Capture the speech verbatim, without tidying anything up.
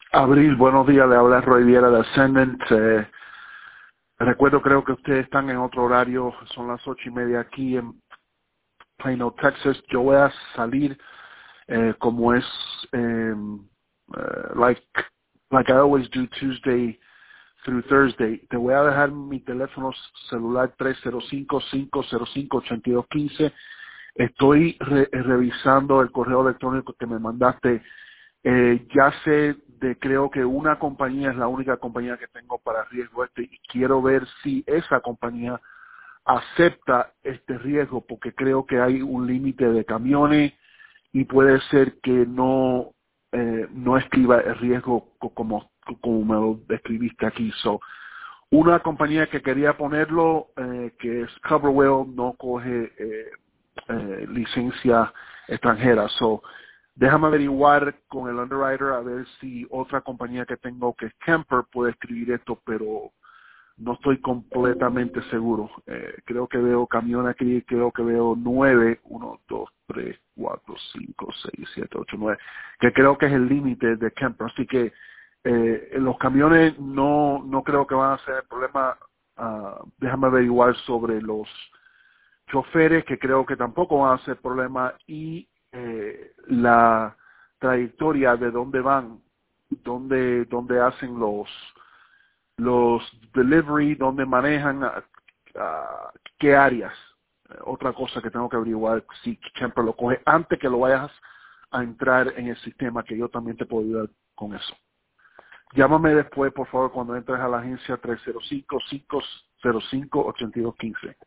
Abril, buenos días, le habla Roy Viera de Ascendant. Eh, recuerdo, creo que ustedes están en otro horario, son las ocho y media aquí en Plano, Texas. Yo voy a salir eh, como es, eh, uh, like, like I always do Tuesday through Thursday. Te voy a dejar mi teléfono celular tres cero cinco, cinco cero cinco, ocho dos uno cinco. Estoy re- revisando el correo electrónico que me mandaste. Eh, ya sé de, creo que una compañía es la única compañía que tengo para riesgo este y quiero ver si esa compañía acepta este riesgo porque creo que hay un límite de camiones y puede ser que no eh, no escriba el riesgo co- como como me lo describiste aquí. So, una compañía que quería ponerlo, eh, que es Coverwell, no coge eh, eh, licencia extranjera. So, déjame averiguar con el underwriter a ver si otra compañía que tengo, que es Kemper, puede escribir esto, pero no estoy completamente seguro. Eh, creo que veo camiones aquí, creo que veo nueve, uno, dos, tres, cuatro, cinco, seis, siete, ocho, nueve, que creo que es el límite de Kemper. Así que eh, los camiones no no creo que van a ser el problema. Ah, déjame averiguar sobre los choferes, que creo que tampoco van a ser problema, y eh, la trayectoria de dónde van, dónde, dónde hacen los los delivery, dónde manejan, a, a, qué áreas. Eh, otra cosa que tengo que averiguar si siempre lo coge antes que lo vayas a entrar en el sistema, que yo también te puedo ayudar con eso. Llámame después, por favor, cuando entres a la agencia tres cero cinco, cinco cero cinco, ocho dos uno cinco.